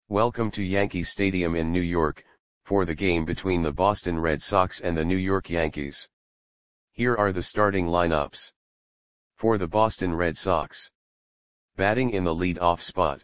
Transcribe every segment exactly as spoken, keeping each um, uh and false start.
Welcome to Yankee Stadium in New York, for the game between the Boston Red Sox and the New York Yankees. Here are the starting lineups. For the Boston Red Sox. Batting in the lead-off spot.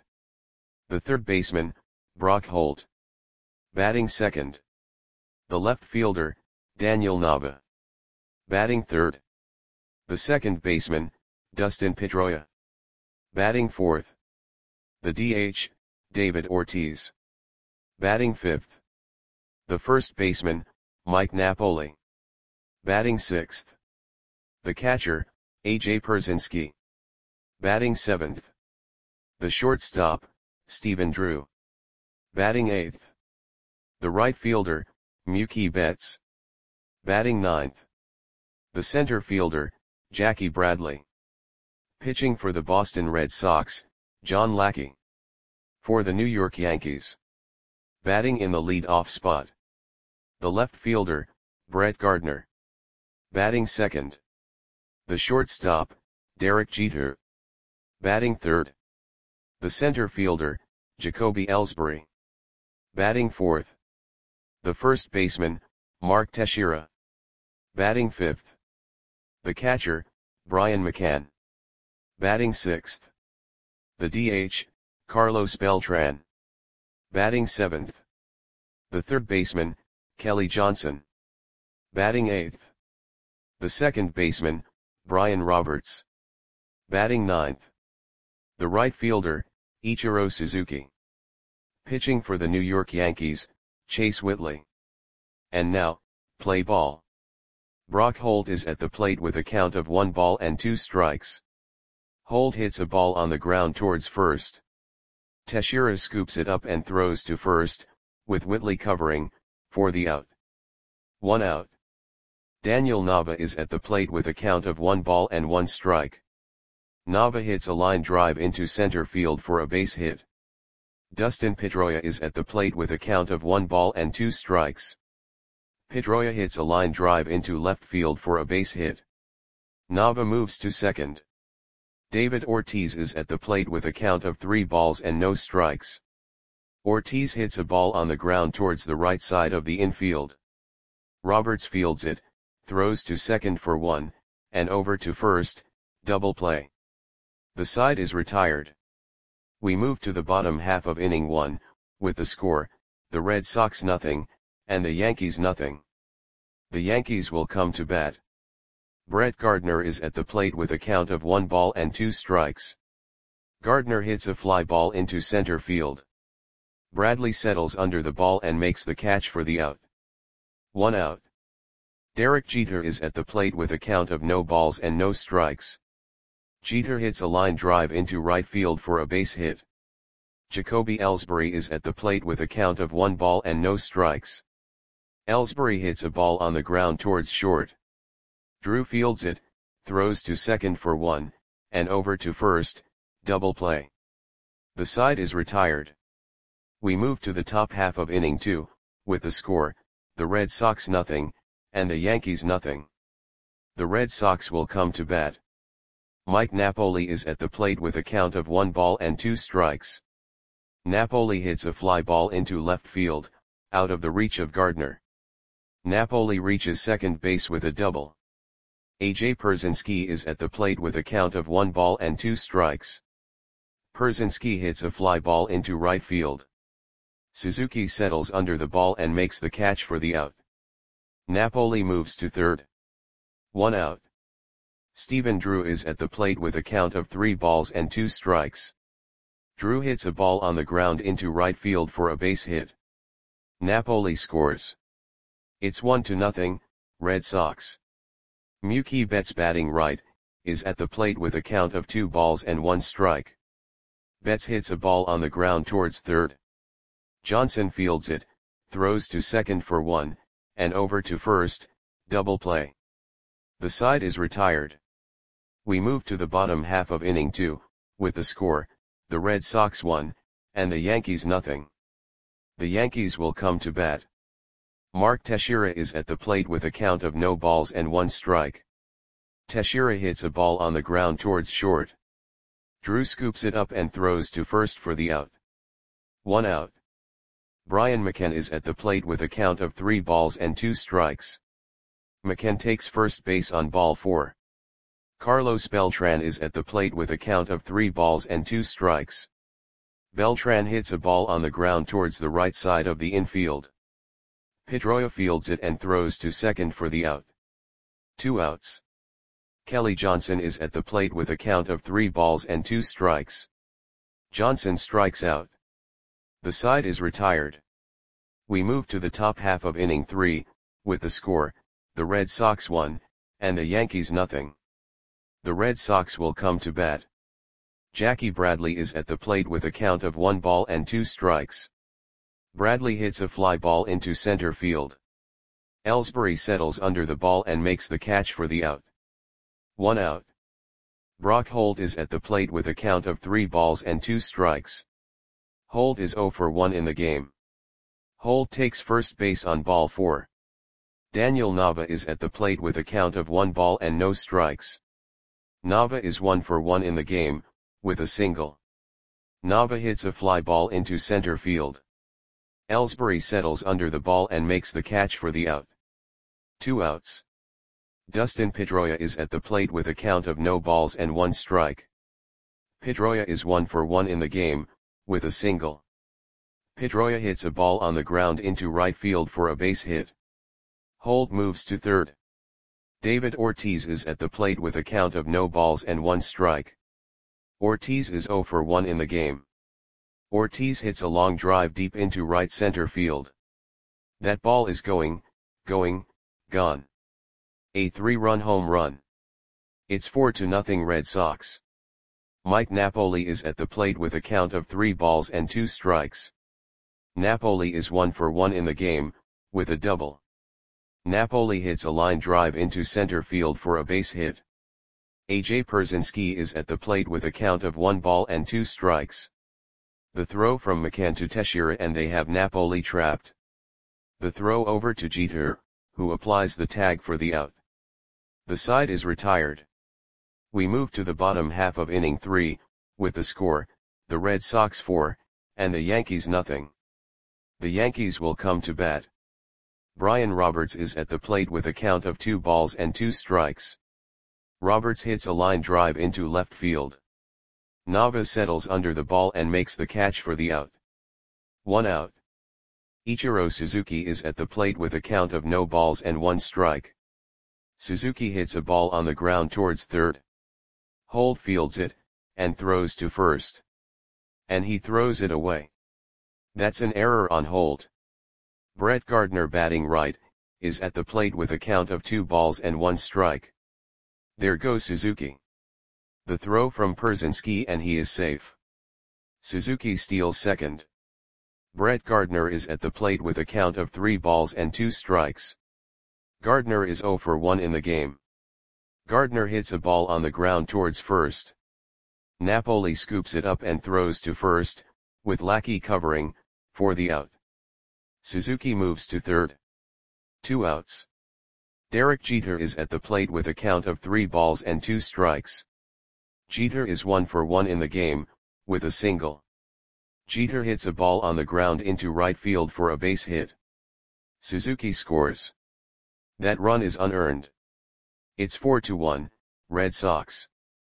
The third baseman, Brock Holt. Batting second. The left fielder, Daniel Nava. Batting third. The second baseman, Dustin Pedroia. Batting fourth. The D H, David Ortiz. Batting fifth. The first baseman, Mike Napoli. Batting sixth. The catcher, A J Pierzynski. Batting seventh. The shortstop, Stephen Drew. Batting eighth. The right fielder, Mookie Betts. Batting ninth. The center fielder, Jackie Bradley. Pitching for the Boston Red Sox, John Lackey. For the New York Yankees. Batting in the lead-off spot. The left fielder, Brett Gardner. Batting second. The shortstop, Derek Jeter. Batting third. The center fielder, Jacoby Ellsbury. Batting fourth. The first baseman, Mark Teixeira. Batting fifth. The catcher, Brian McCann. Batting sixth. The D H, Carlos Beltran. Batting seventh. The third baseman, Kelly Johnson. Batting eighth. The second baseman, Brian Roberts. Batting ninth. The right fielder, Ichiro Suzuki. Pitching for the New York Yankees, Chase Whitley. And now, play ball. Brock Holt is at the plate with a count of one ball and two strikes. Holt hits a ball on the ground towards first. Teixeira scoops it up and throws to first, with Whitley covering, for the out. One out. Daniel Nava is at the plate with a count of one ball and one strike. Nava hits a line drive into center field for a base hit. Dustin Pedroia is at the plate with a count of one ball and two strikes. Pedroia hits a line drive into left field for a base hit. Nava moves to second. David Ortiz is at the plate with a count of three balls and no strikes. Ortiz hits a ball on the ground towards the right side of the infield. Roberts fields it, throws to second for one, and over to first, double play. The side is retired. We move to the bottom half of inning one, with the score, the Red Sox nothing, and the Yankees nothing. The Yankees will come to bat. Brett Gardner is at the plate with a count of one ball and two strikes. Gardner hits a fly ball into center field. Bradley settles under the ball and makes the catch for the out. One out. Derek Jeter is at the plate with a count of no balls and no strikes. Jeter hits a line drive into right field for a base hit. Jacoby Ellsbury is at the plate with a count of one ball and no strikes. Ellsbury hits a ball on the ground towards short. Drew fields it, throws to second for one, and over to first, double play. The side is retired. We move to the top half of inning two, with the score, the Red Sox nothing, and the Yankees nothing. The Red Sox will come to bat. Mike Napoli is at the plate with a count of one ball and two strikes. Napoli hits a fly ball into left field, out of the reach of Gardner. Napoli reaches second base with a double. A J Pierzynski is at the plate with a count of one ball and two strikes. Pierzynski hits a fly ball into right field. Suzuki settles under the ball and makes the catch for the out. Napoli moves to third. One out. Stephen Drew is at the plate with a count of three balls and two strikes. Drew hits a ball on the ground into right field for a base hit. Napoli scores. It's one to nothing, Red Sox. Mookie Betts, batting right, is at the plate with a count of two balls and one strike. Betts hits a ball on the ground towards third. Johnson fields it, throws to second for one, and over to first, double play. The side is retired. We move to the bottom half of inning two, with the score, the Red Sox one, and the Yankees nothing. The Yankees will come to bat. Mark Teixeira is at the plate with a count of no balls and one strike. Teixeira hits a ball on the ground towards short. Drew scoops it up and throws to first for the out. one out. Brian McCann is at the plate with a count of three balls and two strikes. McCann takes first base on ball four. Carlos Beltran is at the plate with a count of three balls and two strikes. Beltran hits a ball on the ground towards the right side of the infield. Pedroia fields it and throws to second for the out. Two outs. Kelly Johnson is at the plate with a count of three balls and two strikes. Johnson strikes out. The side is retired. We move to the top half of inning three, with the score, the Red Sox one, and the Yankees nothing. The Red Sox will come to bat. Jackie Bradley is at the plate with a count of one ball and two strikes. Bradley hits a fly ball into center field. Ellsbury settles under the ball and makes the catch for the out. One out. Brock Holt is at the plate with a count of three balls and two strikes. Holt is oh for one in the game. Holt takes first base on ball four. Daniel Nava is at the plate with a count of one ball and no strikes. Nava is one for one in the game, with a single. Nava hits a fly ball into center field. Ellsbury settles under the ball and makes the catch for the out. Two outs. Dustin Pedroia is at the plate with a count of no balls and one strike. Pedroia is one for one in the game, with a single. Pedroia hits a ball on the ground into right field for a base hit. Holt moves to third. David Ortiz is at the plate with a count of no balls and one strike. Ortiz is oh for one in the game. Ortiz hits a long drive deep into right center field. That ball is going, going, gone. A three-run home run. It's four to nothing Red Sox. Mike Napoli is at the plate with a count of three balls and two strikes. Napoli is one for one in the game, with a double. Napoli hits a line drive into center field for a base hit. A J Pierzynski is at the plate with a count of one ball and two strikes. The throw from McCann to Teixeira and they have Napoli trapped. The throw over to Jeter, who applies the tag for the out. The side is retired. We move to the bottom half of inning three, with the score, the Red Sox four, and the Yankees nothing. The Yankees will come to bat. Brian Roberts is at the plate with a count of two balls and two strikes. Roberts hits a line drive into left field. Nava settles under the ball and makes the catch for the out. One out. Ichiro Suzuki is at the plate with a count of no balls and one strike. Suzuki hits a ball on the ground towards third. Holt fields it, and throws to first. And he throws it away. That's an error on Holt. Brett Gardner, batting right, is at the plate with a count of two balls and one strike. There goes Suzuki. The throw from Pierzynski and he is safe. Suzuki steals second. Brett Gardner is at the plate with a count of three balls and two strikes. Gardner is oh for one in the game. Gardner hits a ball on the ground towards first. Napoli scoops it up and throws to first, with Lackey covering, for the out. Suzuki moves to third. Two outs. Derek Jeter is at the plate with a count of three balls and two strikes. Jeter is one for one in the game, with a single. Jeter hits a ball on the ground into right field for a base hit. Suzuki scores. That run is unearned. It's four to one, Red Sox.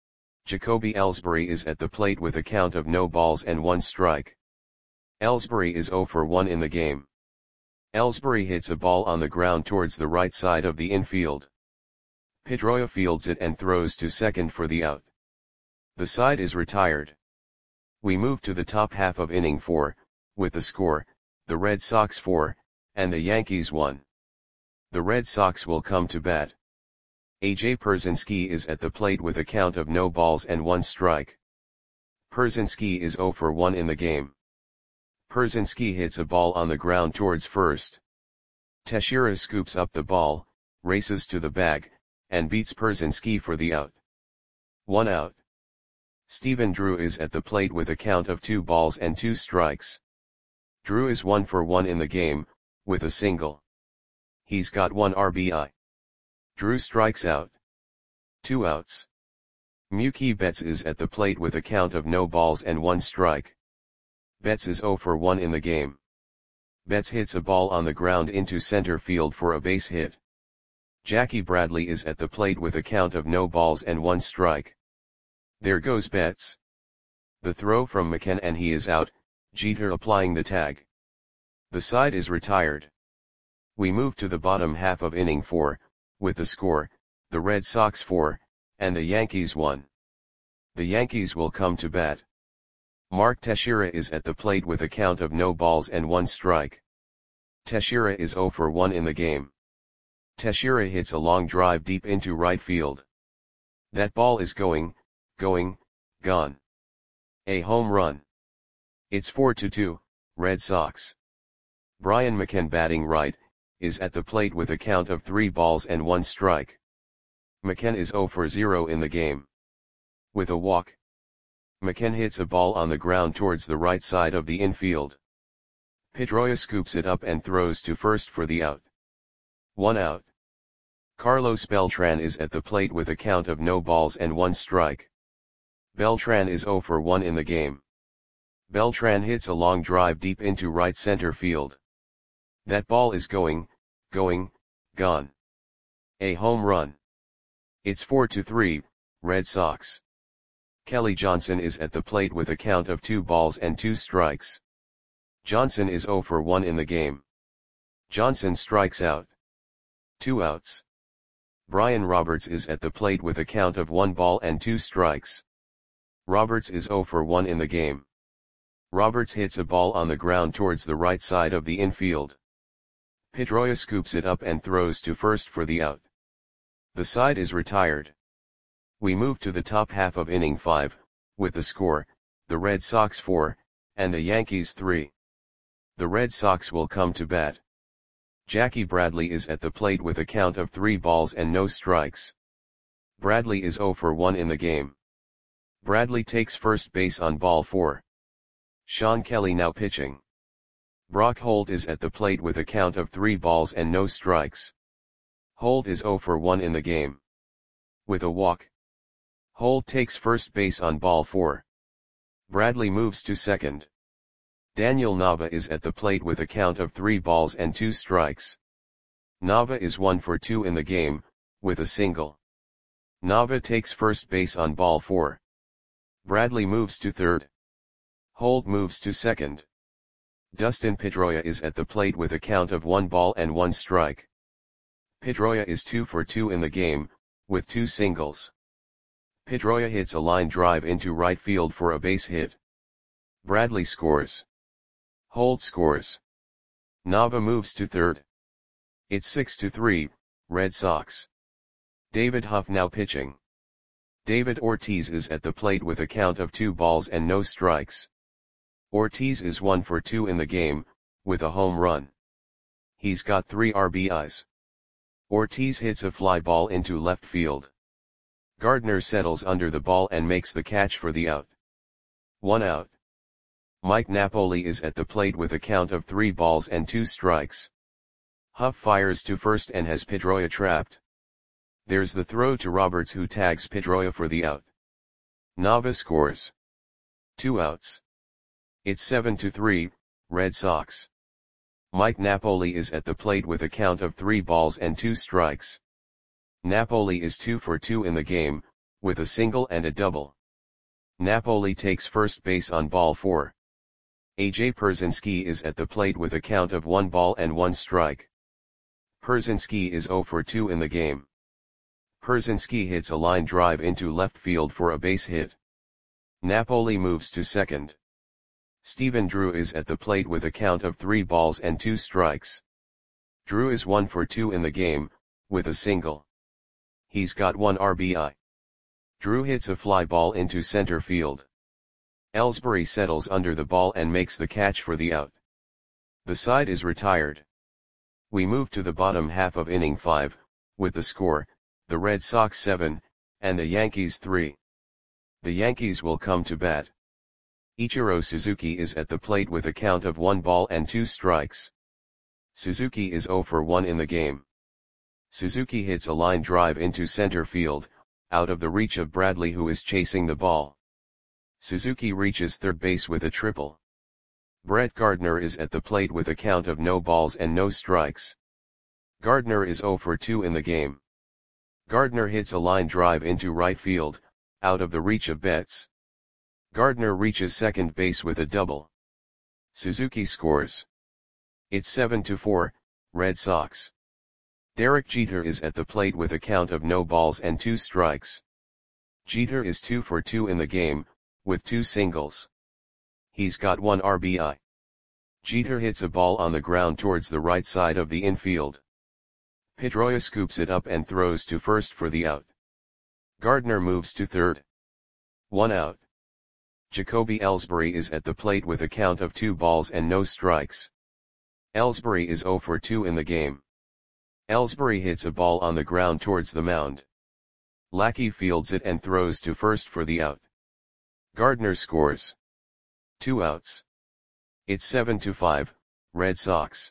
Jacoby Ellsbury is at the plate with a count of no balls and one strike. Ellsbury is oh for one in the game. Ellsbury hits a ball on the ground towards the right side of the infield. Pedroia fields it and throws to second for the out. The side is retired. We move to the top half of inning four, with the score, the Red Sox four, and the Yankees one. The Red Sox will come to bat. A J Pierzynski is at the plate with a count of no balls and one strike. Pierzynski is oh for one in the game. Pierzynski hits a ball on the ground towards first. Teixeira scoops up the ball, races to the bag, and beats Pierzynski for the out. One out. Stephen Drew is at the plate with a count of two balls and two strikes. Drew is one for one in the game, with a single. He's got one R B I. Drew strikes out. Two outs. Mookie Betts is at the plate with a count of no balls and one strike. Betts is zero for one in the game. Betts hits a ball on the ground into center field for a base hit. Jackie Bradley is at the plate with a count of no balls and one strike. There goes Betts. The throw from McCann and he is out, Jeter applying the tag. The side is retired. We move to the bottom half of inning four, with the score, the Red Sox four, and the Yankees one. The Yankees will come to bat. Mark Teixeira is at the plate with a count of no balls and one strike. Teixeira is zero for one in the game. Teixeira hits a long drive deep into right field. That ball is going, going, gone. A home run. It's four to two, Red Sox. Brian McCann, batting right, is at the plate with a count of three balls and one strike. McCann is zero for zero in the game. With a walk, McCann hits a ball on the ground towards the right side of the infield. Pedroia scoops it up and throws to first for the out. One out. Carlos Beltran is at the plate with a count of no balls and one strike. Beltran is zero for one in the game. Beltran hits a long drive deep into right center field. That ball is going, going, gone. A home run. It's four to three, Red Sox. Kelly Johnson is at the plate with a count of two balls and two strikes. Johnson is zero for one in the game. Johnson strikes out. Two outs. Brian Roberts is at the plate with a count of one ball and two strikes. Roberts is zero for one in the game. Roberts hits a ball on the ground towards the right side of the infield. Pedroia scoops it up and throws to first for the out. The side is retired. We move to the top half of inning five, with the score, the Red Sox four, and the Yankees three. The Red Sox will come to bat. Jackie Bradley is at the plate with a count of three balls and no strikes. Bradley is zero for one in the game. Bradley takes first base on ball four. Sean Kelly now pitching. Brock Holt is at the plate with a count of three balls and no strikes. Holt is zero for one in the game. With a walk, Holt takes first base on ball four. Bradley moves to second. Daniel Nava is at the plate with a count of three balls and two strikes. Nava is one for two in the game, with a single. Nava takes first base on ball four. Bradley moves to third. Holt moves to second. Dustin Pedroia is at the plate with a count of one ball and one strike. Pedroia is two for two in the game, with two singles. Pedroia hits a line drive into right field for a base hit. Bradley scores. Holt scores. Nava moves to third. It's six to three, Red Sox. David Huff now pitching. David Ortiz is at the plate with a count of two balls and no strikes. Ortiz is one for two in the game, with a home run. He's got three R B Is. Ortiz hits a fly ball into left field. Gardner settles under the ball and makes the catch for the out. One out. Mike Napoli is at the plate with a count of three balls and two strikes. Huff fires to first and has Pedroia trapped. There's the throw to Roberts, who tags Pedroia for the out. Nava scores. Two outs. It's seven to three, Red Sox. Mike Napoli is at the plate with a count of three balls and two strikes. Napoli is two for two in the game, with a single and a double. Napoli takes first base on ball four. A J Pierzynski is at the plate with a count of one ball and one strike. Pierzynski is zero for two in the game. Pierzynski hits a line drive into left field for a base hit. Napoli moves to second. Stephen Drew is at the plate with a count of three balls and two strikes. Drew is one for two in the game, with a single. He's got one R B I. Drew hits a fly ball into center field. Ellsbury settles under the ball and makes the catch for the out. The side is retired. We move to the bottom half of inning five, with the score, the Red Sox seven, and the Yankees three. The Yankees will come to bat. Ichiro Suzuki is at the plate with a count of one ball and two strikes. Suzuki is zero for one in the game. Suzuki hits a line drive into center field, out of the reach of Bradley, who is chasing the ball. Suzuki reaches third base with a triple. Brett Gardner is at the plate with a count of no balls and no strikes. Gardner is zero for two in the game. Gardner hits a line drive into right field, out of the reach of Betts. Gardner reaches second base with a double. Suzuki scores. It's seven to four, Red Sox. Derek Jeter is at the plate with a count of no balls and two strikes. Jeter is two for two in the game, with two singles. He's got one R B I. Jeter hits a ball on the ground towards the right side of the infield. Pedroia scoops it up and throws to first for the out. Gardner moves to third. One out. Jacoby Ellsbury is at the plate with a count of two balls and no strikes. Ellsbury is zero for two in the game. Ellsbury hits a ball on the ground towards the mound. Lackey fields it and throws to first for the out. Gardner scores. Two outs. It's seven to five, Red Sox.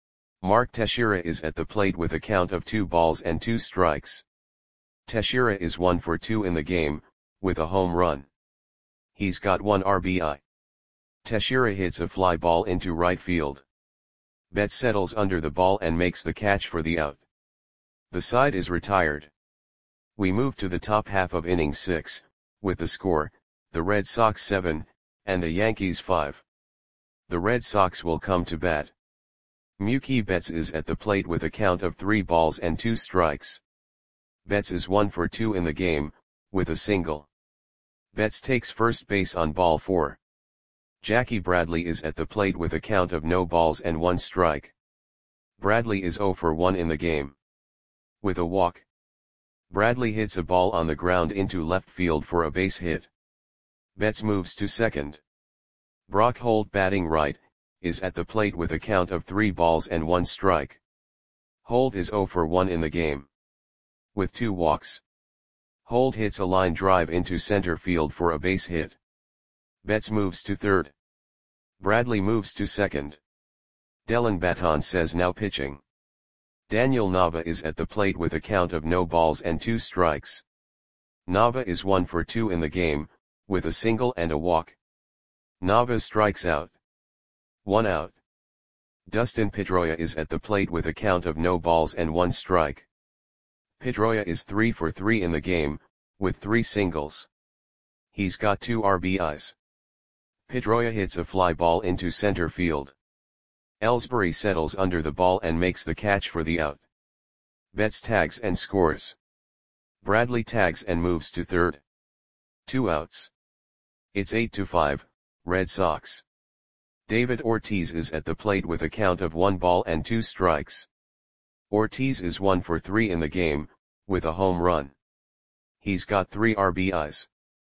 Mark Teixeira is at the plate with a count of two balls and two strikes. Teixeira is one for two in the game, with a home run. He's got one R B I. Teixeira hits a fly ball into right field. Betts settles under the ball and makes the catch for the out. The side is retired. We move to the top half of inning six, with the score, the Red Sox seven, and the Yankees five. The Red Sox will come to bat. Mookie Betts is at the plate with a count of three balls and two strikes. Betts is one for two in the game, with a single. Betts takes first base on ball four. Jackie Bradley is at the plate with a count of no balls and one strike. Bradley is zero for one in the game. With a walk. Bradley hits a ball on the ground into left field for a base hit. Betts moves to second. Brock Holt, batting right, is at the plate with a count of three balls and one strike. Holt is zero for one in the game. With two walks. Holt hits a line drive into center field for a base hit. Betts moves to third. Bradley moves to second. Dellin Baton says now pitching. Daniel Nava is at the plate with a count of no balls and two strikes. Nava is one for two in the game, with a single and a walk. Nava strikes out. One out. Dustin Pedroia is at the plate with a count of no balls and one strike. Pedroia is three for three in the game, with three singles. He's got two R B Is. Pedroia hits a fly ball into center field. Ellsbury settles under the ball and makes the catch for the out. Betts tags and scores. Bradley tags and moves to third. Two outs. It's eight to five, Red Sox. David Ortiz is at the plate with a count of one ball and two strikes. Ortiz is one for three in the game, with a home run. He's got three R B Is.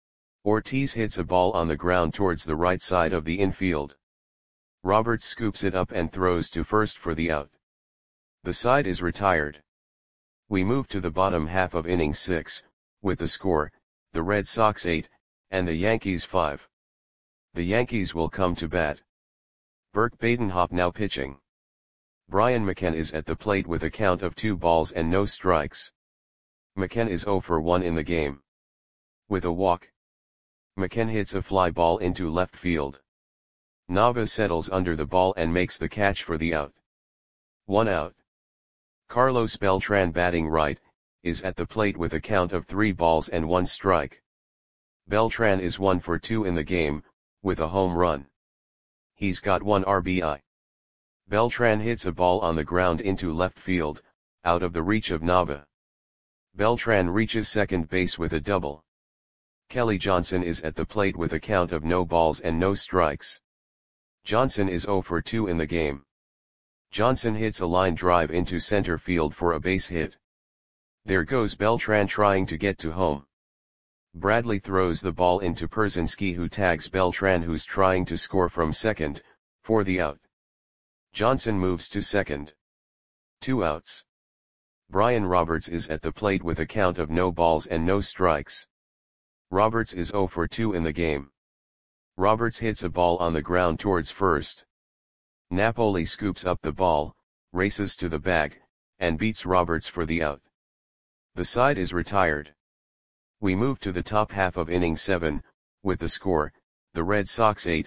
Ortiz hits a ball on the ground towards the right side of the infield. Roberts scoops it up and throws to first for the out. The side is retired. We move to the bottom half of inning six, with the score, the Red Sox eight, and the Yankees five. The Yankees will come to bat. Burke Badenhop now pitching. Brian McCann is at the plate with a count of two balls and no strikes. McCann is zero for one in the game. With a walk. McCann hits a fly ball into left field. Nava settles under the ball and makes the catch for the out. One out. Carlos Beltran, batting right, is at the plate with a count of three balls and one strike. Beltran is one for two in the game, with a home run. He's got one R B I. Beltran hits a ball on the ground into left field, out of the reach of Nava. Beltran reaches second base with a double. Kelly Johnson is at the plate with a count of no balls and no strikes. Johnson is zero for two in the game. Johnson hits a line drive into center field for a base hit. There goes Beltran trying to get to home. Bradley throws the ball into Pierzynski, who tags Beltran, who's trying to score from second, for the out. Johnson moves to second. Two outs. Brian Roberts is at the plate with a count of no balls and no strikes. Roberts is zero for two in the game. Roberts hits a ball on the ground towards first. Napoli scoops up the ball, races to the bag, and beats Roberts for the out. The side is retired. We move to the top half of inning seven, with the score, the Red Sox eight,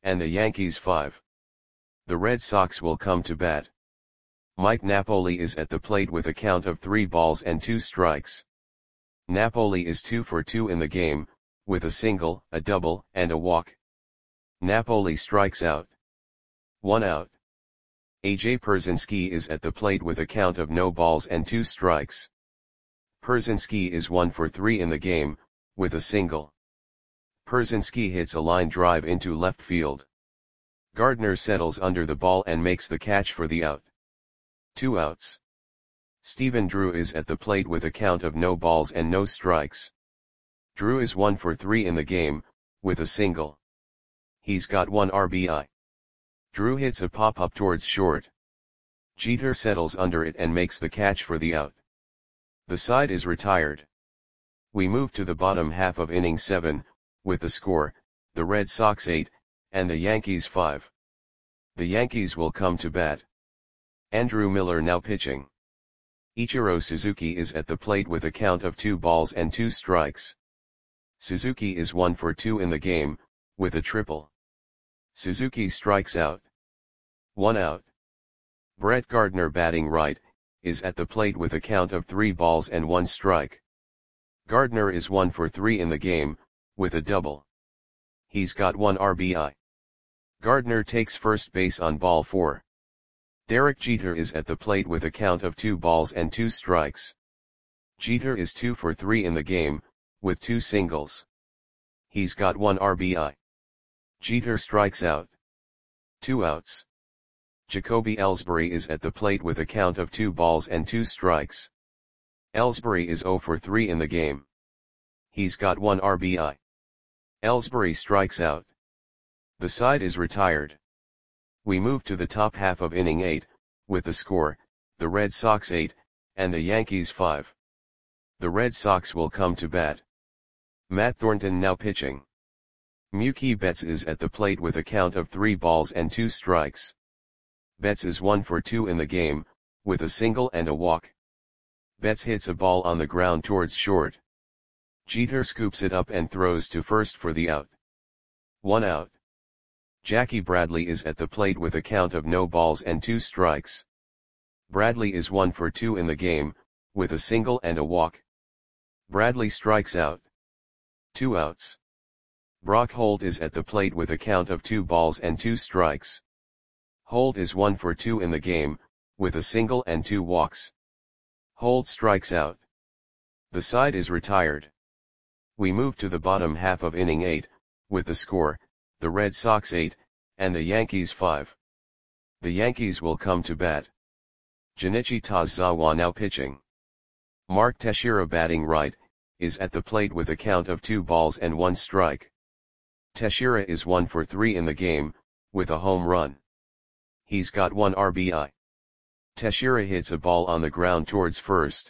and the Yankees five. The Red Sox will come to bat. Mike Napoli is at the plate with a count of three balls and two strikes. Napoli is two for two in the game, with a single, a double, and a walk. Napoli strikes out. One out. A J Pierzynski is at the plate with a count of no balls and two strikes. Pierzynski is one for three in the game, with a single. Pierzynski hits a line drive into left field. Gardner settles under the ball and makes the catch for the out. Two outs. Stephen Drew is at the plate with a count of no balls and no strikes. Drew is one for three in the game, with a single. He's got one R B I. Drew hits a pop-up towards short. Jeter settles under it and makes the catch for the out. The side is retired. We move to the bottom half of inning seven, with the score, the Red Sox eight, and the Yankees five. The Yankees will come to bat. Andrew Miller now pitching. Ichiro Suzuki is at the plate with a count of two balls and two strikes. Suzuki is one for two in the game, with a triple. Suzuki strikes out. One out. Brett Gardner batting right, is at the plate with a count of three balls and one strike. Gardner is one for three in the game, with a double. He's got one R B I. Gardner takes first base on ball four. Derek Jeter is at the plate with a count of two balls and two strikes. Jeter is two for three in the game, with two singles. He's got one R B I. Jeter strikes out. Two outs. Jacoby Ellsbury is at the plate with a count of two balls and two strikes. Ellsbury is zero for three in the game. He's got one R B I. Ellsbury strikes out. The side is retired. We move to the top half of inning eight, with the score, the Red Sox eight, and the Yankees five. The Red Sox will come to bat. Matt Thornton now pitching. Mookie Betts is at the plate with a count of three balls and two strikes. Betts is one for two in the game, with a single and a walk. Betts hits a ball on the ground towards short. Jeter scoops it up and throws to first for the out. One out. Jackie Bradley is at the plate with a count of no balls and two strikes. Bradley is one for two in the game, with a single and a walk. Bradley strikes out. Two outs. Brock Holt is at the plate with a count of two balls and two strikes. Holt is one for two in the game, with a single and two walks. Holt strikes out. The side is retired. We move to the bottom half of inning eight, with the score, the Red Sox eight, and the Yankees five. The Yankees will come to bat. Junichi Tazawa now pitching. Mark Teixeira batting right, is at the plate with a count of two balls and one strike. Teixeira is one for three in the game, with a home run. He's got one R B I. Teixeira hits a ball on the ground towards first.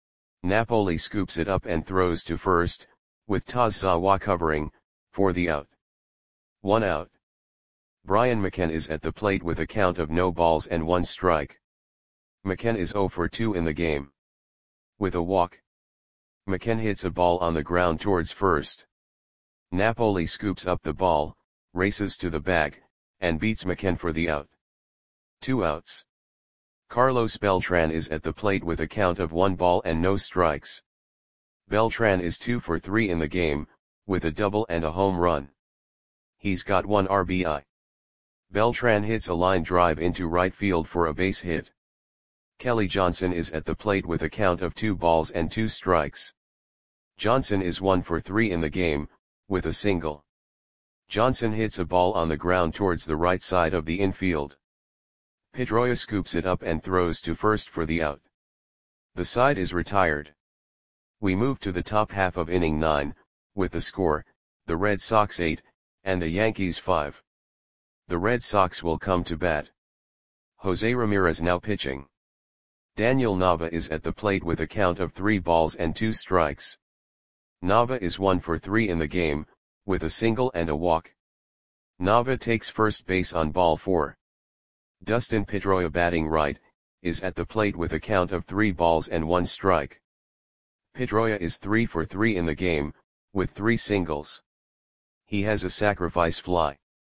Napoli scoops it up and throws to first, with Tazawa covering, for the out. One out. Brian McCann is at the plate with a count of no balls and one strike. McCann is zero for two in the game. With a walk. McCann hits a ball on the ground towards first. Napoli scoops up the ball, races to the bag, and beats McCann for the out. Two outs. Carlos Beltran is at the plate with a count of one ball and no strikes. Beltran is two for three in the game, with a double and a home run. He's got one R B I. Beltran hits a line drive into right field for a base hit. Kelly Johnson is at the plate with a count of two balls and two strikes. Johnson is one for three in the game, with a single. Johnson hits a ball on the ground towards the right side of the infield. Pedroia scoops it up and throws to first for the out. The side is retired. We move to the top half of inning nine, with the score, the Red Sox eight, and the Yankees five. The Red Sox will come to bat. Jose Ramirez now pitching. Daniel Nava is at the plate with a count of three balls and two strikes. Nava is one for three in the game, with a single and a walk. Nava takes first base on ball four. Dustin Pedroia batting right, is at the plate with a count of three balls and one strike. Pedroia is three for three in the game, with three singles. He has a sacrifice fly.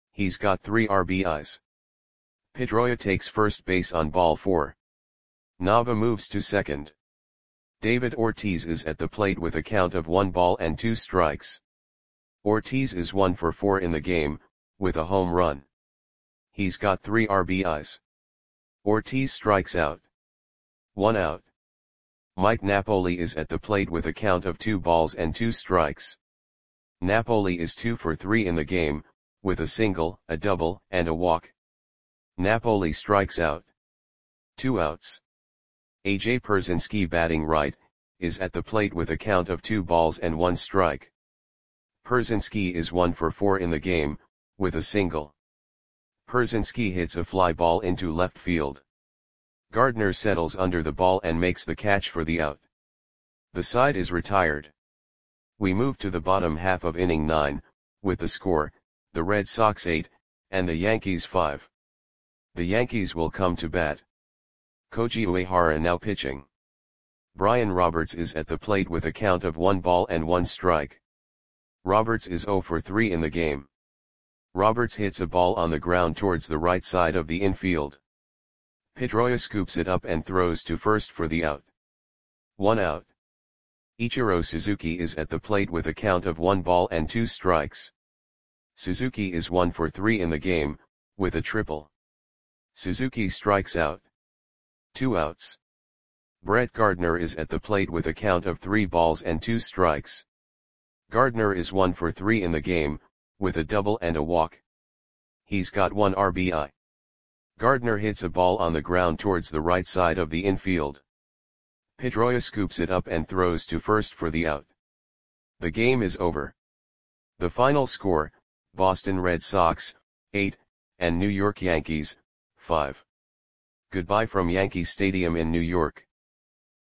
He's got three R B Is. Pedroia takes first base on ball four. Nava moves to second. David Ortiz is at the plate with a count of one ball and two strikes. Ortiz is one for four in the game, with a home run. He's got three R B Is. Ortiz strikes out. One out. Mike Napoli is at the plate with a count of two balls and two strikes. Napoli is two for three in the game, with a single, a double, and a walk. Napoli strikes out. Two outs. A J Pierzynski, batting right, is at the plate with a count of two balls and one strike. Pierzynski is one for four in the game, with a single. Pierzynski hits a fly ball into left field. Gardner settles under the ball and makes the catch for the out. The side is retired. We move to the bottom half of inning nine, with the score, the Red Sox eight, and the Yankees five. The Yankees will come to bat. Koji Uehara now pitching. Brian Roberts is at the plate with a count of one ball and one strike. Roberts is zero for three in the game. Roberts hits a ball on the ground towards the right side of the infield. Pedroia scoops it up and throws to first for the out. One out. Ichiro Suzuki is at the plate with a count of one ball and two strikes. Suzuki is one for three in the game, with a triple. Suzuki strikes out. Two outs. Brett Gardner is at the plate with a count of three balls and two strikes. Gardner is one for three in the game, with a double and a walk. He's got one R B I. Gardner hits a ball on the ground towards the right side of the infield. Pedroia scoops it up and throws to first for the out. The game is over. The final score, Boston Red Sox, eight, and New York Yankees, five. Goodbye from Yankee Stadium in New York.